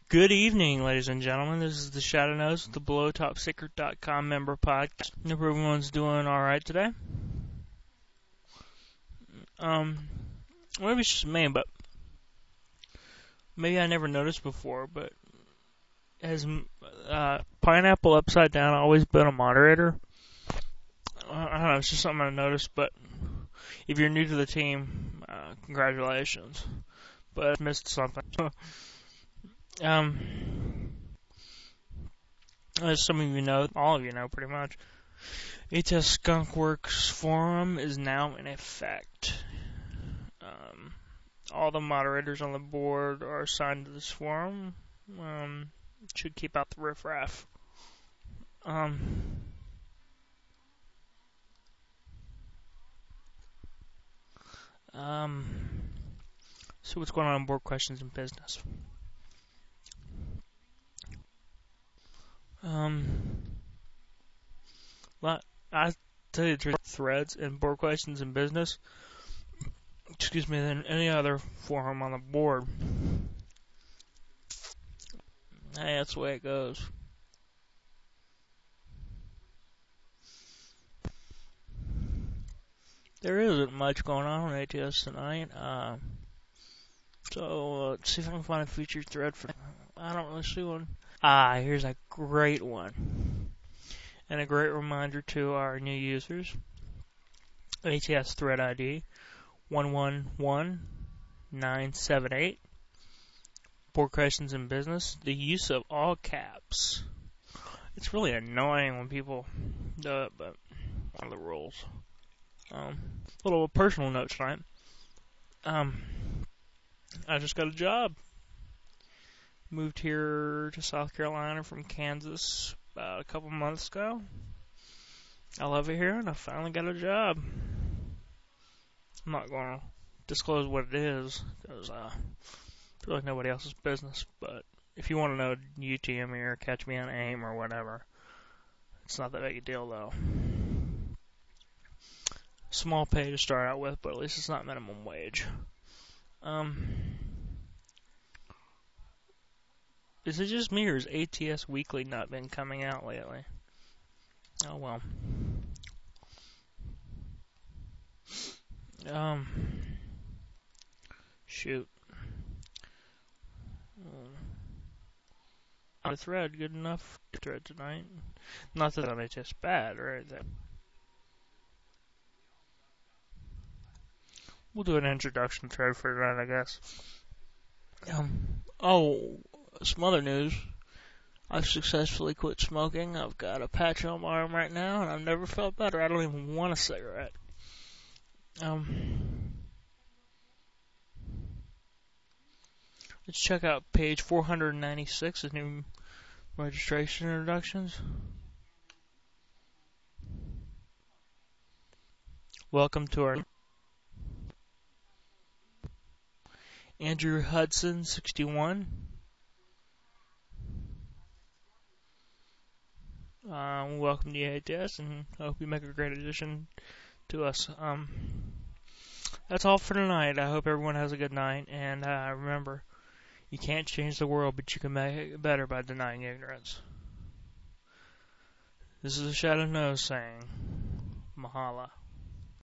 Good evening, ladies and gentlemen. This is the Shadow Nose, the BelowTopSecret.com member podcast. Hope everyone's doing all right today. Maybe it's just me, but maybe I never noticed before. But has Pineapple Upside Down always been a moderator? I don't know. It's just something I noticed. But if you're new to the team, congratulations. But I missed something. As some of you know, all of you know pretty much, ATS Skunkworks forum is now in effect. All the moderators on the board are assigned to this forum. Should keep out the riffraff. So what's going on board questions and business? Well, I tell you the truth, threads and board questions and business, than any other forum on the board. Hey, that's the way it goes. There isn't much going on ATS tonight. So let's see if I can find a featured thread for. I don't really see one. Here's a great one. And a great reminder to our new users. ATS thread ID 111978. Board questions in business. The use of all caps. It's really annoying when people do it, but one of the rules. Little personal note tonight. I just got a job. Moved here to South Carolina from Kansas about a couple months ago. I love it here, and I finally got a job. I'm not going to disclose what it is, because it's really nobody else's business. But if you want to know, UTM me or catch me on AIM or whatever. It's not that big a deal, though. Small pay to start out with, but at least it's not minimum wage. Is it just me, or has ATS Weekly not been coming out lately? Oh, well. Shoot. A thread good enough to thread tonight? Not that on ATS bad or anything. We'll do an introduction thread for tonight, I guess. Some other news. I've successfully quit smoking. I've got a patch on my arm right now, and I've never felt better. I don't even want a cigarette. Let's check out page 496 of new registration introductions. Welcome to our Andrew Hudson, 61. Welcome to ATS, and I hope you make a great addition to us. That's all for tonight. I hope everyone has a good night, and remember, you can't change the world, but you can make it better by denying ignorance. This is the Shadow Nose saying, Mahala.